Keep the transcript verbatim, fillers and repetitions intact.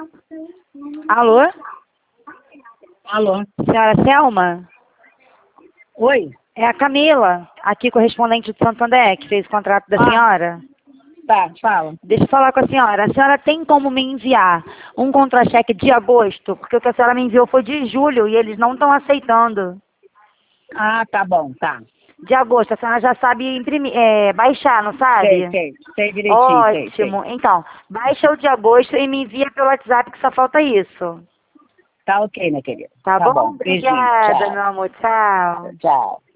Alô? Alô? Senhora Selma? Oi? É a Camila, aqui correspondente do Santander, que fez o contrato da Ah. senhora. Tá, fala. Deixa eu falar com a senhora. A senhora tem como me enviar um contra-cheque de agosto? Porque o que a senhora me enviou foi de julho e eles não estão aceitando. Ah, tá bom, tá. De agosto, a senhora já sabe imprimir, é, baixar, não sabe? Sei, sei, sei direitinho, sei, sei. Ótimo. Então, baixa o de agosto e me envia pelo WhatsApp que só falta isso. Tá ok, minha querida. Tá, Tá bom? bom. Beijinho. Obrigada, Tchau. meu amor. Tchau. Tchau.